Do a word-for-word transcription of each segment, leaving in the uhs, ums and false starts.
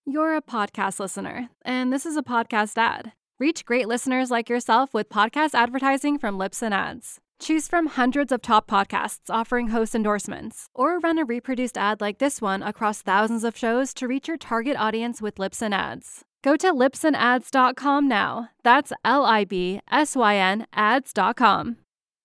You're a podcast listener, and this is a podcast ad. Reach great listeners like yourself with podcast advertising from Libsyn Ads. Choose from hundreds of top podcasts offering host endorsements, or run a reproduced ad like this one across thousands of shows to reach your target audience with Libsyn Ads. Go to libsyn ads dot com now. That's L I B S Y N ads dot com.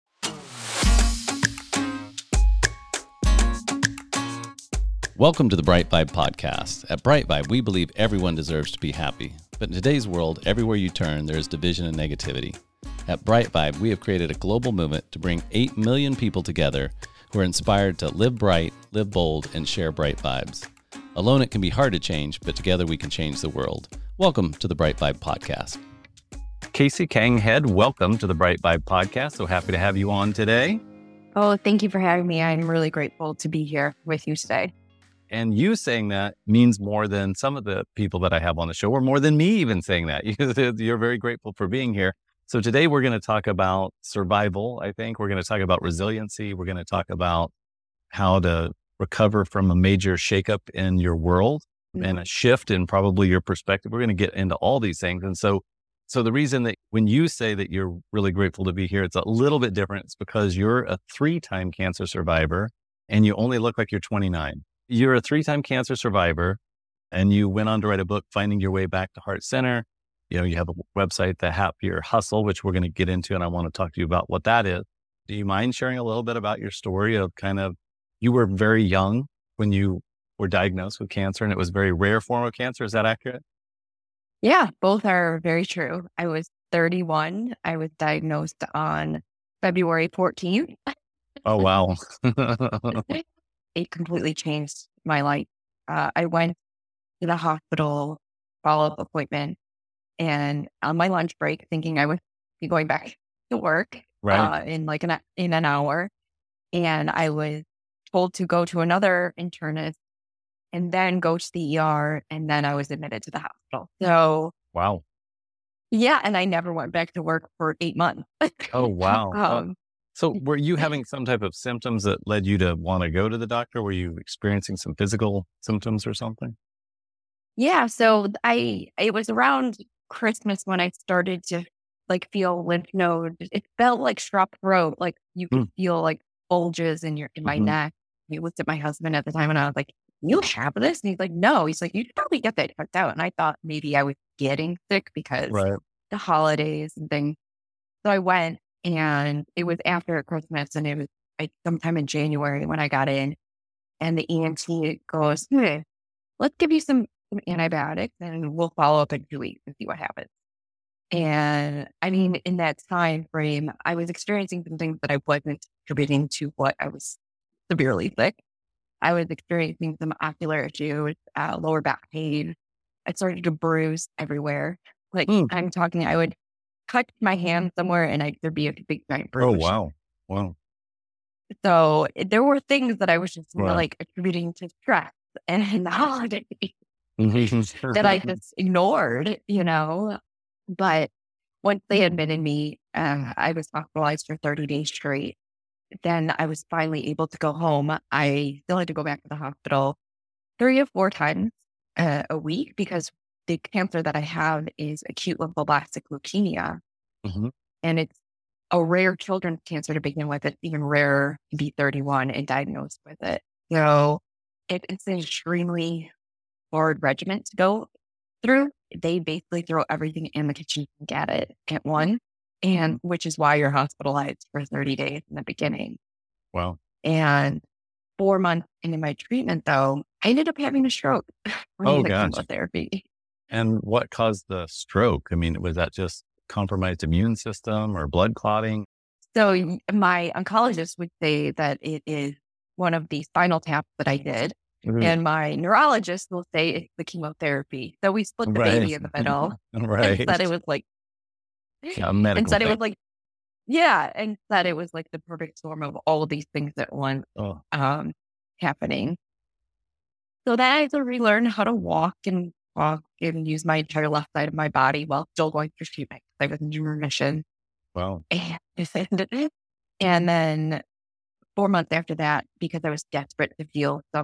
Welcome to the Bright Vibe podcast. At Bright Vibe, we believe everyone deserves to be happy. But in today's world, everywhere you turn, there is division and negativity. At Bright Vibe, we have created a global movement to bring eight million people together who are inspired to live bright, live bold, and share bright vibes. Alone, it can be hard to change, but together we can change the world. Welcome to the Bright Vibe podcast. Casey Kanghead, welcome to the Bright Vibe podcast. So happy to have you on today. Oh, thank you for having me. I'm really grateful to be here with you today. And you saying that means more than some of the people that I have on the show, or more than me even saying that. You're very grateful for being here. So today we're going to talk about survival, I think. We're going to talk about resiliency. We're going to talk about how to recover from a major shakeup in your world mm-hmm. and a shift in probably your perspective. We're going to get into all these things. And so, so the reason that when you say that you're really grateful to be here, it's a little bit different. It's because you're a three-time cancer survivor and you only look like you're twenty-nine. You're a three-time cancer survivor, and you went on to write a book, Finding Your Way Back to Heart Center. You know, you have a website, The Happier Hustle, which we're going to get into, and I want to talk to you about what that is. Do you mind sharing a little bit about your story of kind of, you were very young when you were diagnosed with cancer, and it was a very rare form of cancer. Is that accurate? Yeah, both are very true. I was thirty-one. I was diagnosed on February fourteenth. Oh, wow. It completely changed my life. Uh, I went to the hospital follow-up appointment, and on my lunch break, thinking I would be going back to work right. uh, in like an in an hour, and I was told to go to another internist and then go to the E R, and then I was admitted to the hospital. So wow, yeah, and I never went back to work for eight months. Oh wow. um, So were you having some type of symptoms that led you to want to go to the doctor? Were you experiencing some physical symptoms or something? Yeah. So I, it was around Christmas when I started to like feel lymph nodes. It felt like strep throat. Like you could mm. feel like bulges in your, in my mm-hmm. neck. He looked at my husband at the time and I was like, you have this? And he's like, no. He's like, you should probably get that checked out. And I thought maybe I was getting sick because right. the holidays and things. So I went. And it was after Christmas, and it was like sometime in January when I got in, and the E N T goes, hey, let's give you some, some antibiotics and we'll follow up in two weeks and see what happens. And I mean, in that time frame, I was experiencing some things that I wasn't contributing to what I was severely sick. I was experiencing some ocular issues, uh, lower back pain. I started to bruise everywhere. Like mm. I'm talking, I would cut my hand somewhere and I, there'd be a big giant bruise. Oh, wow. Wow. So there were things that I was just wow. like attributing to stress and the holidays that I just ignored, you know. But once they admitted me, uh, I was hospitalized for thirty days straight. Then I was finally able to go home. I still had to go back to the hospital three or four times uh, a week because the cancer that I have is acute lymphoblastic leukemia. Mm-hmm. And it's a rare children's cancer to begin with. It's even rarer to be thirty-one and diagnosed with it. So it, it's an extremely hard regimen to go through. They basically throw everything in the kitchen and get it at one. And which is why you're hospitalized for thirty days in the beginning. Wow. And four months into my treatment, though, I ended up having a stroke from oh, the gosh. chemotherapy. And what caused the stroke? I mean, was that just compromised immune system or blood clotting? So my oncologist would say that it is one of the spinal taps that I did. Mm-hmm. And my neurologist will say it's the chemotherapy. So we split the right. baby in the middle. right. And said it was like, yeah, medical and said thing. it was like, yeah. And said it was like the perfect storm of all of these things at once oh. um, happening. So then I had to relearn how to walk and walk and use my entire left side of my body while still going through treatment. I was in remission. Wow. And, and then four months after that, because I was desperate to feel some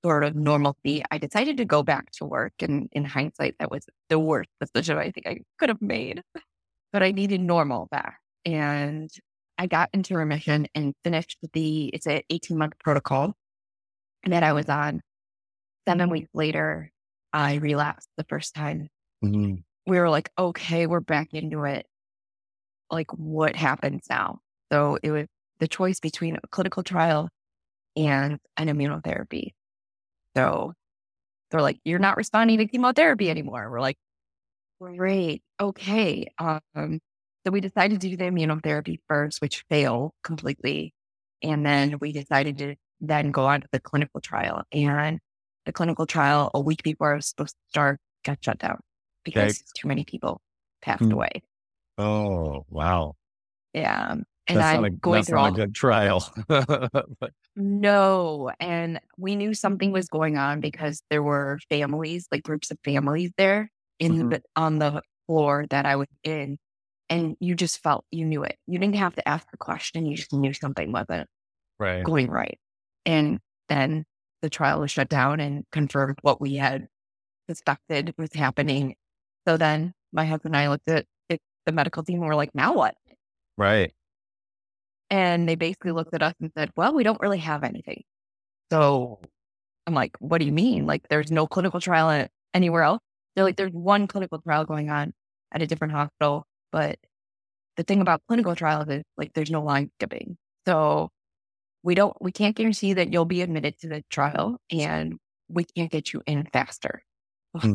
sort of normalcy, I decided to go back to work. And in hindsight, that was the worst decision I think I could have made. But I needed normal back. And I got into remission and finished the, it's an eighteen month protocol that I was on. Seven weeks later, I relapsed the first time. Mm-hmm. We were like, okay, we're back into it. Like, what happens now? So it was the choice between a clinical trial and an immunotherapy. So they're like, you're not responding to chemotherapy anymore. We're like, great. Okay. Um, so we decided to do the immunotherapy first, which failed completely. And then we decided to then go on to the clinical trial. And the clinical trial, a week before I was supposed to start, got shut down because Okay. too many people passed Mm. away. Oh, wow. Yeah. And That's I'm not a, going that's through not all a good trial. But, No. And we knew something was going on because there were families, like groups of families there in Mhm. the, on the floor that I was in. And you just felt, you knew it. You didn't have to ask a question. You just knew something wasn't right. going right. And then the trial was shut down and confirmed what we had suspected was happening. So then my husband and I looked at it, the medical team and were like, now what? Right. And they basically looked at us and said, well, we don't really have anything. So I'm like, what do you mean? Like, there's no clinical trial a- anywhere else? They're like, there's one clinical trial going on at a different hospital. But the thing about clinical trials is, like, there's no line skipping. So we don't, we can't guarantee that you'll be admitted to the trial, and we can't get you in faster. Hmm.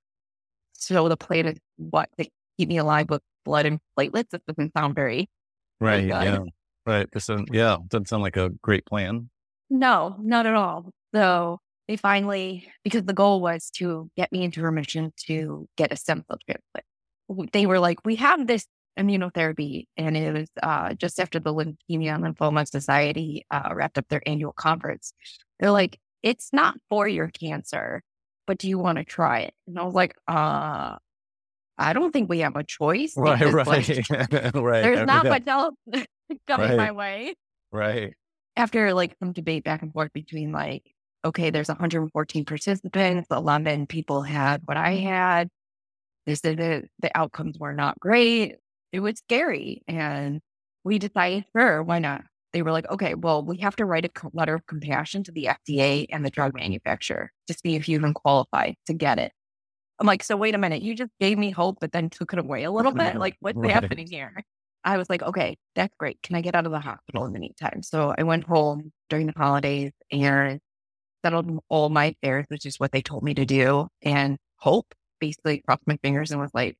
So the plan is what, to keep me alive with blood and platelets? This doesn't sound very, very Right. good. Yeah. Right. This doesn't, yeah, doesn't sound like a great plan. No, not at all. So they finally, because the goal was to get me into remission to get a stem cell transplant. W- They were like, we have this immunotherapy, and it was uh, just after the Leukemia and Lymphoma Society uh, wrapped up their annual conference. They're like, it's not for your cancer, but do you want to try it? And I was like, uh, I don't think we have a choice. Right. because, Right. like, right. there's not yeah, much else coming Right. my way. Right. After like some debate back and forth between like, okay, there's one hundred fourteen participants, eleven people had what I had. They said that the outcomes were not great. It was scary. And we decided, sure, why not? They were like, okay, well, we have to write a co- letter of compassion to the F D A and the drug manufacturer to see if you even qualify to get it. I'm like, so wait a minute, you just gave me hope, but then took it away a little bit. Like, what's Right. happening here? I was like, okay, that's great. Can I get out of the hospital in the meantime? So I went home during the holidays and settled all my affairs, which is what they told me to do. And hope, basically crossed my fingers and was like,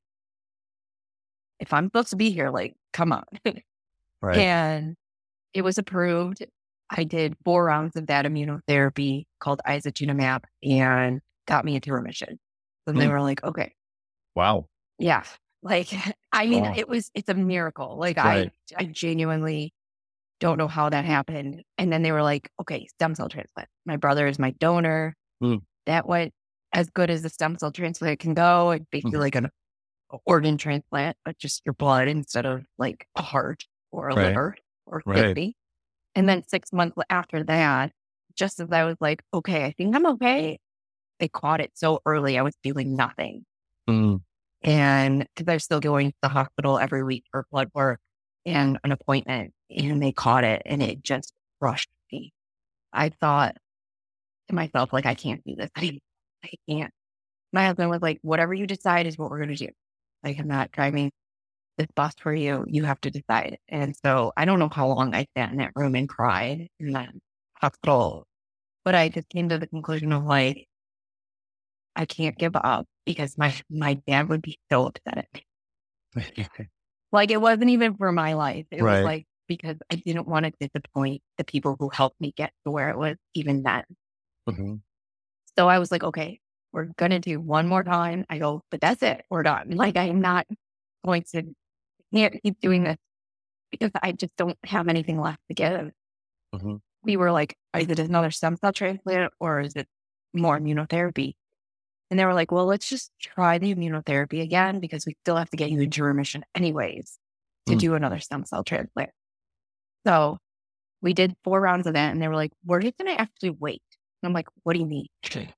if I'm supposed to be here, like, come on. Right. And it was approved. I did four rounds of that immunotherapy called isotunimab and got me into remission. So they Hmm. were like, okay, Wow. yeah. Like, I mean, Wow. it was, it's a miracle. Like, Right. I, I genuinely don't know how that happened. And then they were like, okay, stem cell transplant. My brother is my donor. Hmm. That went as good as a stem cell transplant can go. It's basically Mhm. like an organ transplant, but just your blood instead of like a heart or a Right. liver or Right. kidney. And then six months after that, just as I was like, okay, I think I'm okay, they caught it so early. I was feeling nothing. Mm. And because I was still going to the hospital every week for blood work and an appointment, and they caught it and it just crushed me. I thought to myself, like, I can't do this anymore. I can't. My husband was like, whatever you decide is what we're going to do. Like, I'm not driving this bus for you. You have to decide. And so I don't know how long I sat in that room and cried in that hospital, but I just came to the conclusion of like, I can't give up because my, my dad would be so upset at me. Like, it wasn't even for my life. It Right. was like, because I didn't want to disappoint the people who helped me get to where it was even then. Mhm. So I was like, okay, we're going to do one more time. I go, but that's it. We're done. Like, I'm not going to can't keep doing this because I just don't have anything left to give. Mhm. We were like, is it another stem cell transplant or is it more immunotherapy? And they were like, well, let's just try the immunotherapy again because we still have to get you into remission anyways to Mm. do another stem cell transplant. So we did four rounds of that and they were like, we're just going to actually wait. I'm like, what do you mean?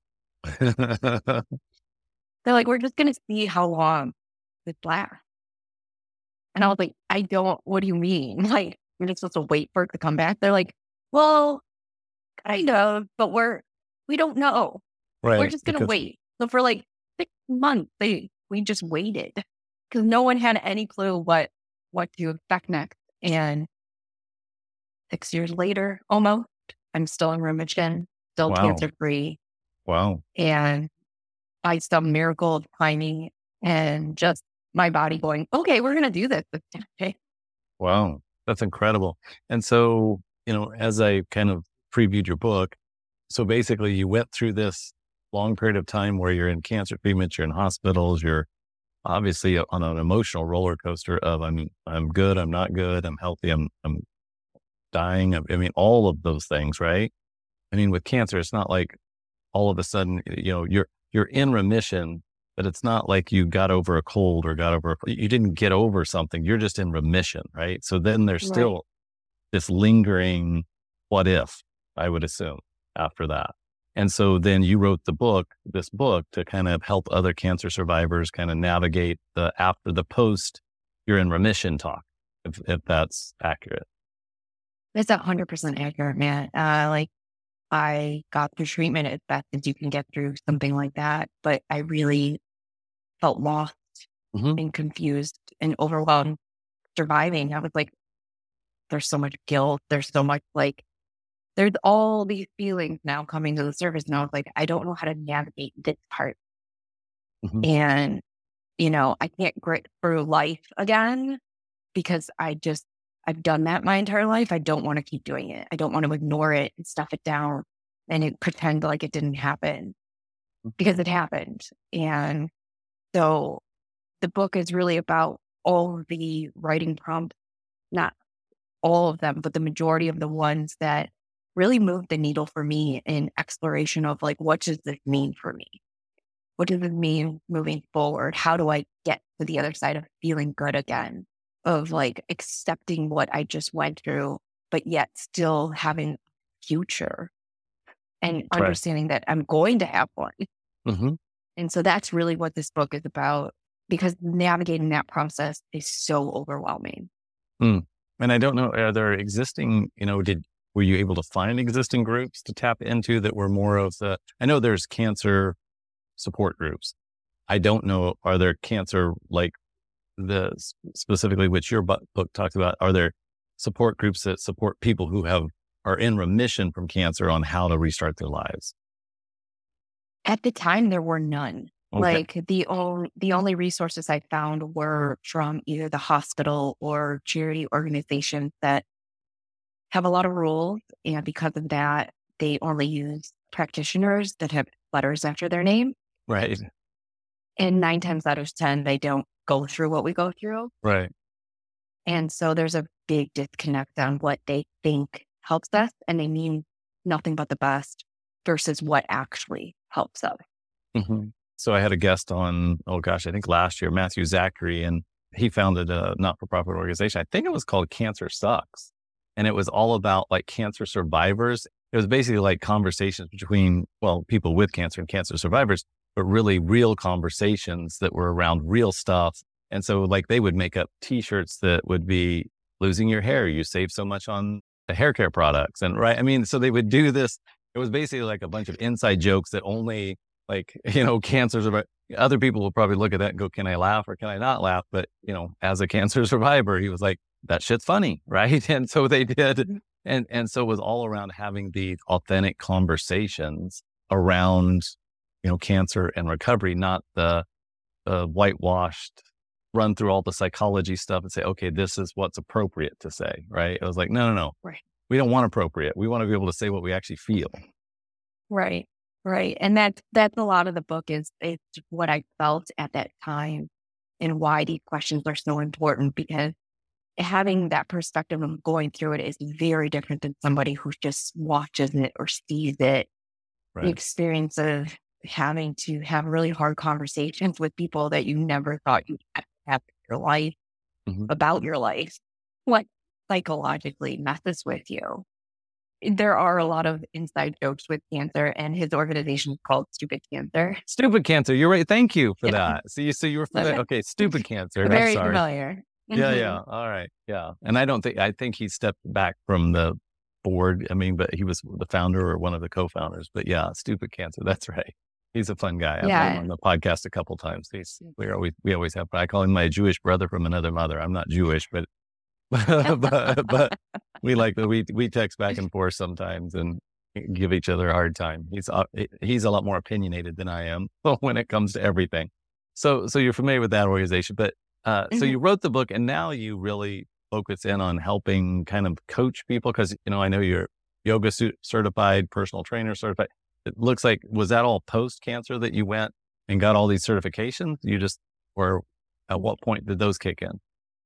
They're like, we're just going to see how long this lasts. And I was like, I don't, what do you mean? Like, you're just supposed to wait for it to come back? They're like, well, kind of, but we're, we don't know. Right. We're just going to because- wait. So for like six months, they, we just waited because no one had any clue what, what to expect next. And six years later, almost, I'm still in remission, still Wow. cancer free. Wow. And by some miracle of timing and just my body going, okay, we're going to do this. Okay. Wow. That's incredible. And so, you know, as I kind of previewed your book, so basically you went through this long period of time where you're in cancer treatment, you're in hospitals, you're obviously on an emotional roller coaster of I'm I'm good, I'm not good, I'm healthy, I'm I'm dying. I mean, all of those things, right? I mean, with cancer, it's not like all of a sudden, you know, you're you're in remission, but it's not like you got over a cold or got over, a, you didn't get over something. You're just in remission, right? So then there's Right. still this lingering what if, I would assume, after that. And so then you wrote the book, this book to kind of help other cancer survivors kind of navigate the after the post you're in remission talk, if, if that's accurate. That's a hundred percent accurate, man. Uh, like I got through treatment as best as you can get through something like that, but I really felt lost Mhm. and confused and overwhelmed surviving. I was like, there's so much guilt. There's so much like, there's all these feelings now coming to the surface. And I was like, I don't know how to navigate this part. Mhm. And, you know, I can't grit through life again because I just, I've done that my entire life. I don't want to keep doing it. I don't want to ignore it and stuff it down and it, pretend like it didn't happen because it happened. And so the book is really about all of the writing prompts, not all of them, but the majority of the ones that really moved the needle for me in exploration of like, what does this mean for me? What does this mean moving forward? How do I get to the other side of feeling good again? Of like accepting what I just went through, but yet still having a future and Right. understanding that I'm going to have one. Mhm. And so that's really what this book is about because navigating that process is so overwhelming. Mm. And I don't know, are there existing, you know, did, were you able to find existing groups to tap into that were more of the, I know there's cancer support groups. I don't know, are there cancer, like the specifically which your bu- book talks about, are there support groups that support people who have, are in remission from cancer on how to restart their lives? At the time, there were none. Okay. Like the only the only resources I found were from either the hospital or charity organizations that have a lot of rules, and because of that, they only use practitioners that have letters after their name. Right. And nine times out of ten, they don't go through what we go through. Right. And so there's a big disconnect on what they think helps us, and they mean nothing but the best versus what actually helps us. Mm-hmm. So I had a guest on, oh gosh, I think last year, Matthew Zachary, and he founded a not-for-profit organization. I think it was called Cancer Sucks. And it was all about like cancer survivors. It was basically like conversations between, well, people with cancer and cancer survivors, but really real conversations that were around real stuff. And so like they would make up t-shirts that would be losing your hair. You save so much on the hair care products. And right. I mean, so they would do this. It was basically like a bunch of inside jokes that only like, you know, cancer survivor, other people will probably look at that and go, can I laugh or can I not laugh? But, you know, as a cancer survivor, he was like, that shit's funny. Right. And so they did. And, and so it was all around having these authentic conversations around, you know, cancer and recovery, not the, the whitewashed run through all the psychology stuff and say, okay, this is what's appropriate to say. Right. It was like, no, no, no. Right. We don't want appropriate. We want to be able to say what we actually feel. Right. Right. And that's, that's a lot of the book is, it's what I felt at that time and why these questions are so important, because having that perspective of going through it is very different than somebody who just watches it or sees it. Right. The experience of having to have really hard conversations with people that you never thought you'd have to have in your life Mhm. about your life, what psychologically messes with you. there are a lot of inside jokes with cancer, and his organization is called Stupid Cancer. Stupid Cancer. You're right. Thank you for Yeah. that. So you, so you were familiar. Okay. Stupid Cancer. I'm Very sorry. familiar. Yeah. Mhm. Yeah. All right. Yeah. And I don't think, I think he stepped back from the board. I mean, but he was the founder or one of the co-founders, but yeah, Stupid Cancer. That's right. He's a fun guy. I've had him Yeah. on the podcast a couple times. He's, we always, we always have, I call him my Jewish brother from another mother. I'm not Jewish, but, but, but we like, we, we text back and forth sometimes and give each other a hard time. He's, uh, he's a lot more opinionated than I am when it comes to everything. So, so you're familiar with that organization, but, uh, so Mhm. you wrote the book and now you really focus in on helping kind of coach people. Cause, you know, I know you're yoga su- certified, personal trainer certified. It looks like, was that all post cancer that you went and got all these certifications? You just, or at what point did those kick in?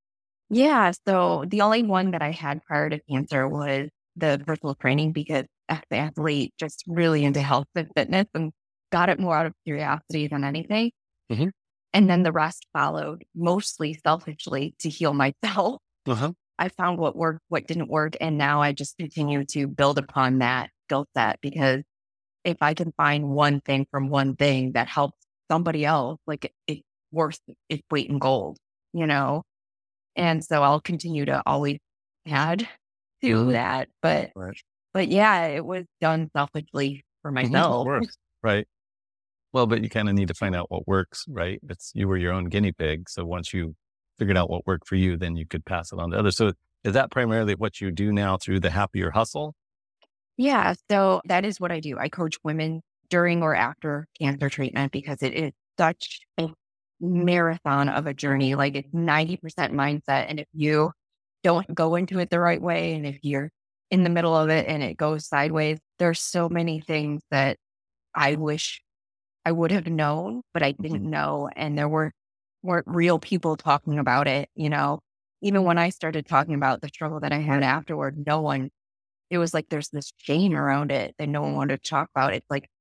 Yeah. So the only one that I had prior to cancer was the personal training, because as an athlete, just really into health and fitness, and got it more out of curiosity than anything. Mhm. And then the rest followed, mostly selfishly, to heal myself. Uh-huh. I found what worked, what didn't work. And now I just continue to build upon that skill set, because if I can find one thing from one thing that helps somebody else, like it, it's worth its weight in gold, you know? And so I'll continue to always add to that. But, Right. but yeah, it was done selfishly for Mhm. Of myself. course. Right. Well, but you kind of need to find out what works, right? It's, you were your own guinea pig. So once you figured out what worked for you, then you could pass it on to others. So is that primarily what you do now through the Happier Hustle? Yeah. So that is what I do. I coach women during or after cancer treatment, because it is such a marathon of a journey. Like, it's ninety percent mindset. And if you don't go into it the right way, and if you're in the middle of it and it goes sideways, there's so many things that I wish I would have known, but I didn't know. And there were, weren't real people talking about it. You know, even when I started talking about the struggle that I had afterward, no one, it was like there's this shame around it that no one wanted to talk about. It's like,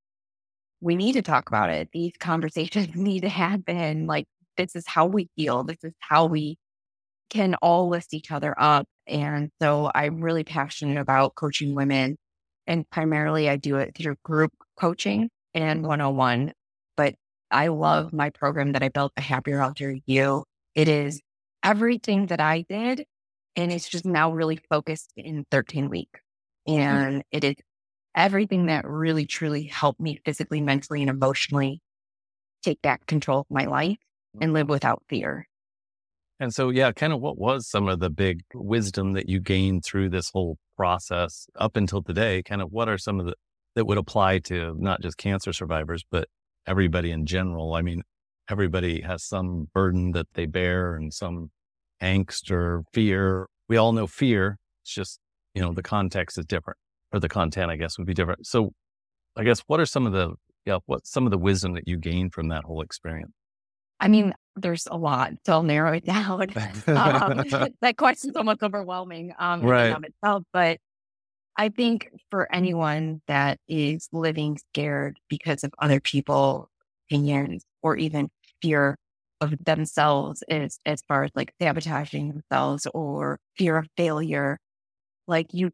we need to talk about it. These conversations need to happen. Like, this is how we heal. This is how we can all lift each other up. And so I'm really passionate about coaching women. And primarily I do it through group coaching and one-on-one. But I love my program that I built, The Happier After You. It is everything that I did, and it's just now really focused in thirteen weeks. And it is everything that really, truly helped me physically, mentally, and emotionally take back control of my life and live without fear. And so, yeah, kind of what was some of the big wisdom that you gained through this whole process up until today? Kind of what are some of the, that would apply to not just cancer survivors, but everybody in general? I mean, everybody has some burden that they bear and some angst or fear. We all know fear. It's just, you know, the context is different, or the content, I guess, would be different. So I guess what are some of the, yeah, what some of the wisdom that you gained from that whole experience? I mean, there's a lot, so I'll narrow it down. um, that question's almost overwhelming um, in Right. and of itself. But I think for anyone that is living scared because of other people's opinions, or even fear of themselves, as, as far as like sabotaging themselves or fear of failure, like, you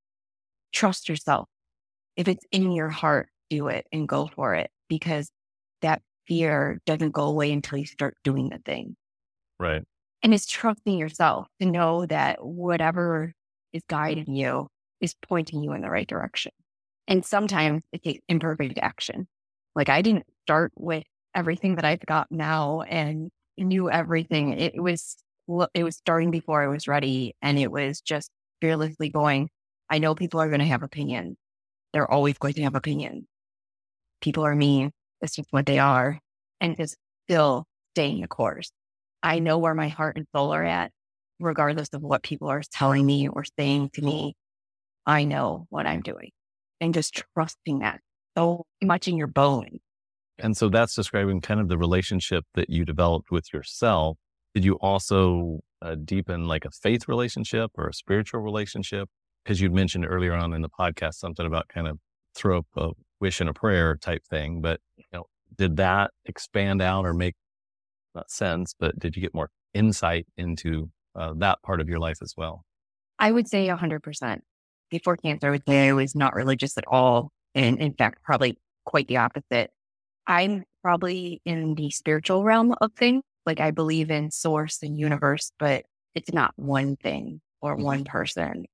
trust yourself. If it's in your heart, do it and go for it, because that fear doesn't go away until you start doing the thing. Right. And it's trusting yourself to know that whatever is guiding you is pointing you in the right direction. And sometimes it takes imperfect action. Like, I didn't start with everything that I've got now and knew everything. It was, it was starting before I was ready. And it was just fearlessly going, I know people are going to have opinions. They're always going to have opinions. People are mean. It's just what they are. And just still staying the course. I know where my heart and soul are at, regardless of what people are telling me or saying to me. I know what I'm doing, and just trusting that so much in your bones. And so that's describing kind of the relationship that you developed with yourself. Did you also uh, deepen like a faith relationship or a spiritual relationship? Because you'd mentioned earlier on in the podcast something about kind of throw up a wish and a prayer type thing. But you know, did that expand out or make not sense, but did you get more insight into uh, that part of your life as well? I would say one hundred percent. before cancer, I would say I was not religious at all. And in fact, probably quite the opposite. I'm probably in the spiritual realm of things. Like I believe in source and universe, but it's not one thing or one person.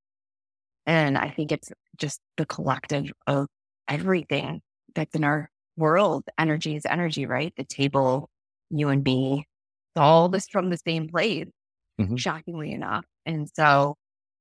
And I think it's just the collective of everything that's in our world. Energy is energy, right? The table, you and me, it's all this from the same place, Mm-hmm. shockingly enough. And so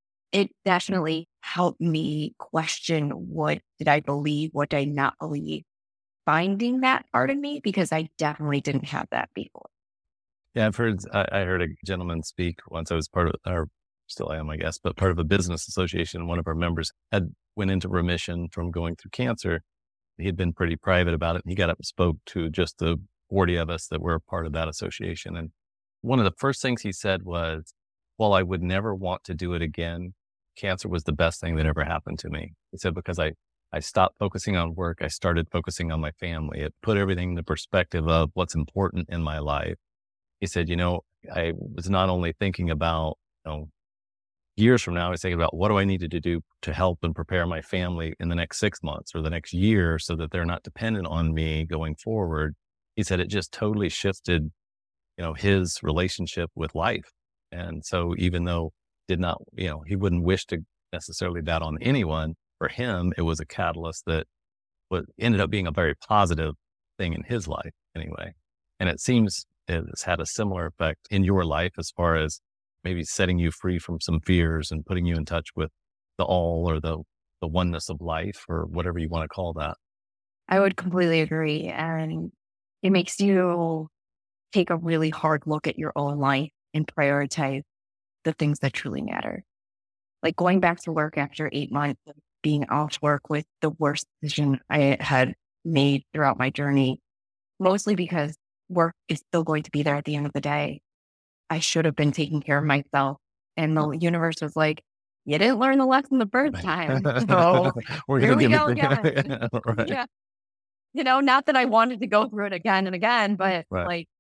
it definitely helped me question what did I believe, what did I not believe, finding that part of me, because I definitely didn't have that before. Yeah, I've heard, I, I heard a gentleman speak once. I was part of, or still am, I guess, but part of a business association. One of our members had went into remission from going through cancer. He had been pretty private about it. And he got up and spoke to just the forty of us that were a part of that association. And one of the first things he said was, while I would never want to do it again, cancer was the best thing that ever happened to me. He said, because I, I stopped focusing on work. I started focusing on my family. It put everything in the perspective of what's important in my life. He said, you know, I was not only thinking about, you know, years from now, I was thinking about what do I need to do to help and prepare my family in the next six months or the next year so that they're not dependent on me going forward. He said it just totally shifted, you know, his relationship with life. And so even though did not, you know, he wouldn't wish to necessarily that on anyone, for him, it was a catalyst that what ended up being a very positive thing in his life anyway. And it seems it's had a similar effect in your life as far as maybe setting you free from some fears and putting you in touch with the all or the, the oneness of life or whatever you want to call that. I would completely agree. And it makes you take a really hard look at your own life and prioritize the things that truly matter. Like going back to work after eight months of being off work with the worst decision I had made throughout my journey, mostly because work is still going to be there at the end of the day. I should have been taking care of myself. And the universe was like, you didn't learn the lesson the first time. So We're here gonna we give go it again. right. Yeah. You know, not that I wanted to go through it again and again, but Right. like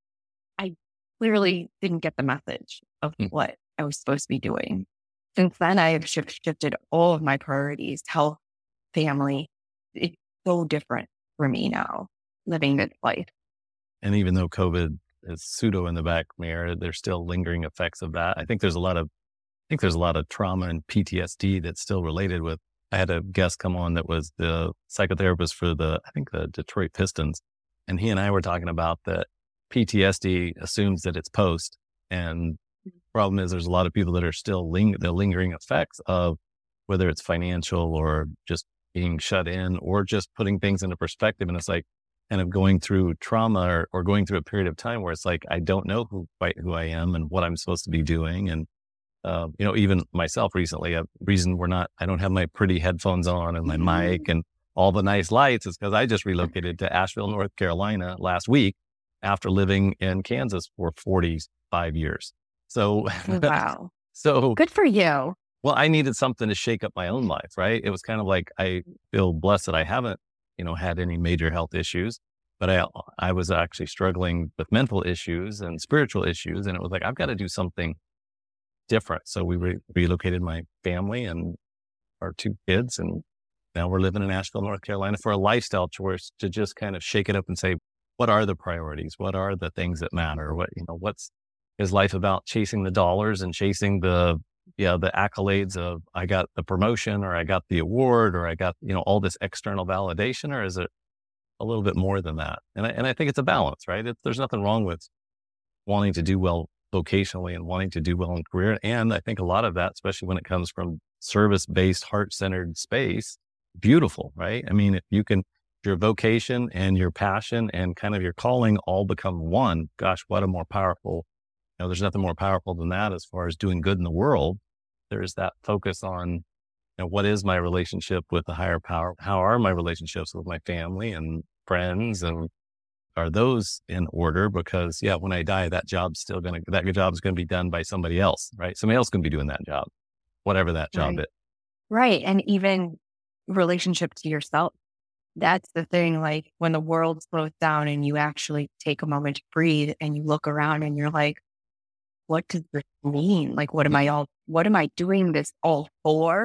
I clearly didn't get the message of Mm. what I was supposed to be doing. Since then, I have shift, shifted all of my priorities, health, family. It's so different for me now, living this life. And even though COVID is pseudo in the back mirror, there's still lingering effects of that. I think there's a lot of, I think there's a lot of trauma and P T S D that's still related with. I had a guest come on that was the psychotherapist for the, I think the Detroit Pistons. And he and I were talking about that P T S D assumes that it's post. And the problem is there's a lot of people that are still ling- the lingering effects of whether it's financial or just being shut in or just putting things into perspective. And it's like kind of going through trauma or, or going through a period of time where it's like, I don't know who, quite who I am and what I'm supposed to be doing. And, uh, you know, even myself recently, a reason we're not, I don't have my pretty headphones on and my Mhm. mic and all the nice lights is because I just relocated to Asheville, North Carolina last week after living in Kansas for forty-five years. So, Wow. so Good for you. well, I needed something to shake up my own life, right? It was kind of like, I feel blessed that I haven't, you know, had any major health issues, but I, I was actually struggling with mental issues and spiritual issues. And it was like, I've got to do something different. So we re- relocated my family and our two kids. And now we're living in Asheville, North Carolina for a lifestyle choice to just kind of shake it up and say, what are the priorities? What are the things that matter? What, you know, what's, is life about chasing the dollars and chasing the, yeah, the accolades of I got the promotion or I got the award or I got, you know, all this external validation, or is it a little bit more than that? And I, and I think it's a balance, right? It, there's nothing wrong with wanting to do well vocationally and wanting to do well in career. And I think a lot of that, especially when it comes from service-based, heart-centered space, beautiful, right? I mean, if you can, your vocation and your passion and kind of your calling all become one, gosh, what a more powerful, you know, there's nothing more powerful than that as far as doing good in the world. There's that focus on, you know, what is my relationship with the higher power? How are my relationships with my family and friends? And are those in order? Because yeah, when I die, that job's still going to, that job's going to be done by somebody else, right? Somebody else can be doing that job, whatever that job Right. is. Right. And even relationship to yourself. That's the thing. Like when the world slows down and you actually take a moment to breathe and you look around and you're like, what does this mean? Like, what am I all, what am I doing this all for?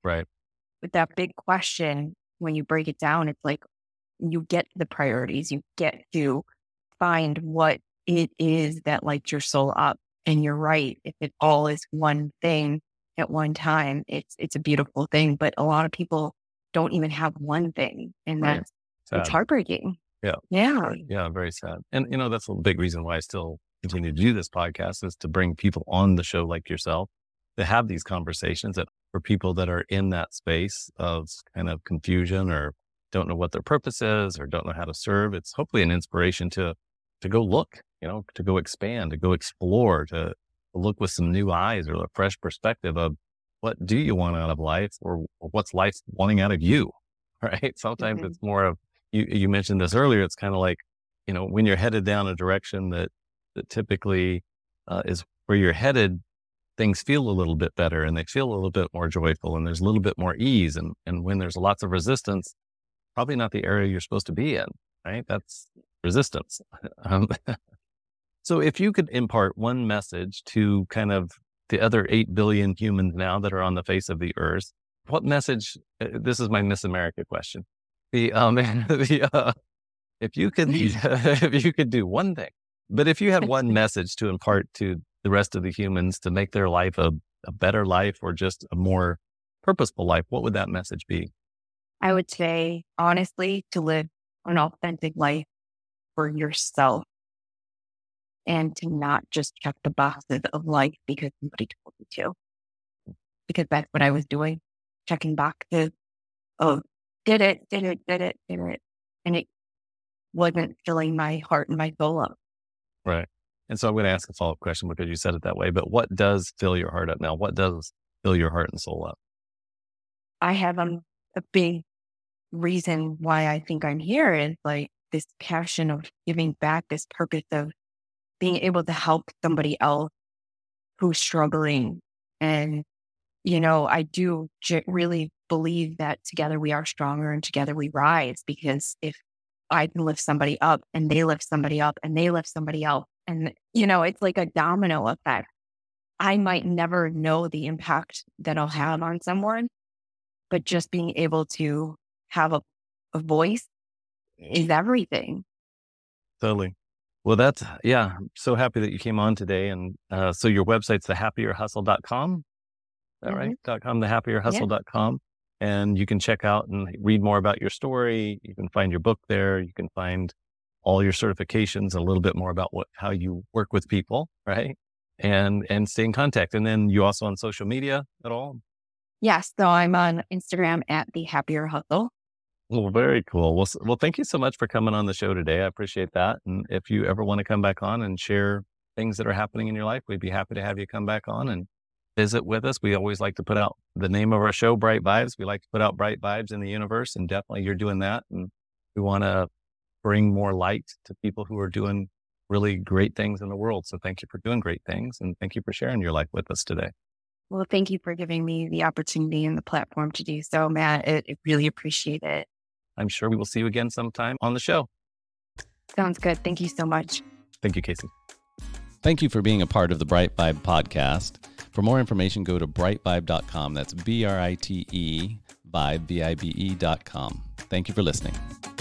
Right. With that big question, when you break it down, it's like you get the priorities, you get to find what it is that lights your soul up. And you're right. If it all is one thing at one time, it's it's a beautiful thing. But a lot of people don't even have one thing. And Right. that's Sad. it's heartbreaking. Yeah. Yeah. Yeah. Very sad. And, you know, that's a big reason why I still continue to do this podcast, is to bring people on the show like yourself to have these conversations that for people that are in that space of kind of confusion or don't know what their purpose is or don't know how to serve. It's hopefully an inspiration to, to go look, you know, to go expand, to go explore, to look with some new eyes or a fresh perspective of what do you want out of life, or, or what's life wanting out of you, right? Sometimes Mm-hmm. it's more of, you, you mentioned this earlier, it's kind of like, you know, when you're headed down a direction that, that typically uh, is where you're headed, things feel a little bit better and they feel a little bit more joyful and there's a little bit more ease. And, and when there's lots of resistance, probably not the area you're supposed to be in, right? That's resistance. Um, so if you could impart one message to kind of the other eight billion humans now that are on the face of the earth, what message, uh, this is my Miss America question. The, um, the, uh, if you could, if you could do one thing, but if you had one message to impart to the rest of the humans to make their life a, a better life or just a more purposeful life, what would that message be? I would say, honestly, to live an authentic life for yourself and to not just check the boxes of life because somebody told you to. Because that's what I was doing, checking boxes of did it, did it, did it, did it. And it wasn't filling my heart and my soul up. Right. And so I'm going to ask a follow-up question because you said it that way, but what does fill your heart up now? What does fill your heart and soul up? I have um, a big reason why I think I'm here is like this passion of giving back, this purpose of being able to help somebody else who's struggling. And, you know, I do j- really believe that together we are stronger and together we rise, because if I can lift somebody up and they lift somebody up and they lift somebody else, and, you know, it's like a domino effect. I might never know the impact that I'll have on someone, but just being able to have a, a voice is everything. Totally. Well, that's, yeah, I'm so happy that you came on today. And uh, so your website's the happier hustle dot com. Is that Mm-hmm. right? Dot com, the happier hustle dot com. Yeah. And you can check out and read more about your story. You can find your book there. You can find all your certifications, a little bit more about what, how you work with people, right? And, and stay in contact. And then you also on social media at all? Yes. So I'm on Instagram at the Happier Hustle. Well, very cool. Well, well, thank you so much for coming on the show today. I appreciate that. And if you ever want to come back on and share things that are happening in your life, we'd be happy to have you come back on and visit with us. We always like to put out the name of our show, Bright Vibes. We like to put out bright vibes in the universe, and definitely you're doing that. And we want to bring more light to people who are doing really great things in the world. So thank you for doing great things. And thank you for sharing your life with us today. Well, thank you for giving me the opportunity and the platform to do so, Matt. I, I really appreciate it. I'm sure we will see you again sometime on the show. Sounds good. Thank you so much. Thank you, Casey. Thank you for being a part of the Bright Vibe podcast. For more information, go to bright vibe dot com. That's B R I T E, vibe, V I B E dot com. Thank you for listening.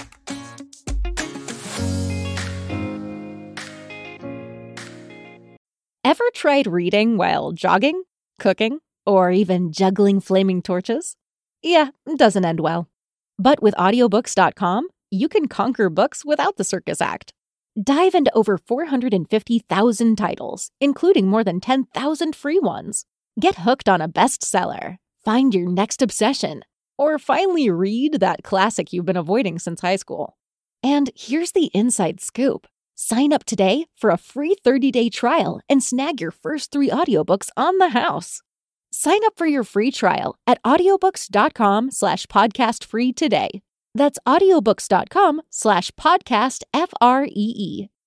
Ever tried reading while jogging, cooking, or even juggling flaming torches? Yeah, it doesn't end well. But with audiobooks dot com, you can conquer books without the circus act. Dive into over four hundred fifty thousand titles, including more than ten thousand free ones. Get hooked on a bestseller, find your next obsession, or finally read that classic you've been avoiding since high school. And here's the inside scoop. Sign up today for a free thirty-day trial and snag your first three audiobooks on the house. Sign up for your free trial at audiobooks dot com slash podcast free today. That's audiobooks dot com slash podcast F R E E.